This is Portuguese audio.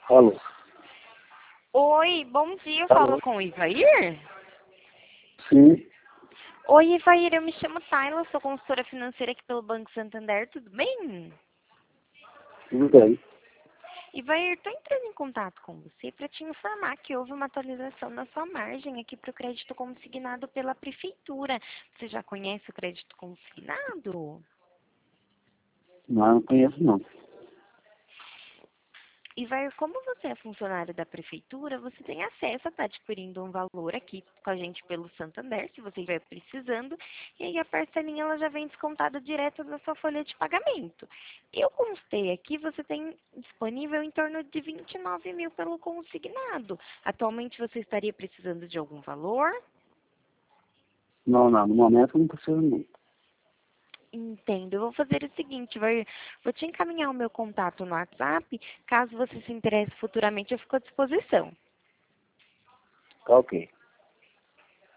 Alô? Oi, bom dia, eu Alô? falo com o Ivair? Sim, Oi, Ivair, eu me chamo Tayla, sou consultora financeira aqui pelo Banco Santander, tudo bem? tudo bem. Ivair, estou entrando em contato com você para te informar que houve uma atualização na sua margem aqui para o crédito consignado pela Prefeitura. Você já conhece o crédito consignado? Não conheço não. Ivair, como você é funcionário da Prefeitura, você tem acesso a estar adquirindo um valor aqui com a gente pelo Santander, se você estiver precisando, e aí a parcelinha ela já vem descontada direto na sua folha de pagamento. Eu constei aqui, você tem disponível em torno de 29 mil pelo consignado. Atualmente você estaria precisando de algum valor? Não, no momento não preciso não. Entendo. Eu vou fazer o seguinte, vou te encaminhar o meu contato no WhatsApp, caso você se interesse futuramente, eu fico à disposição. Tá ok.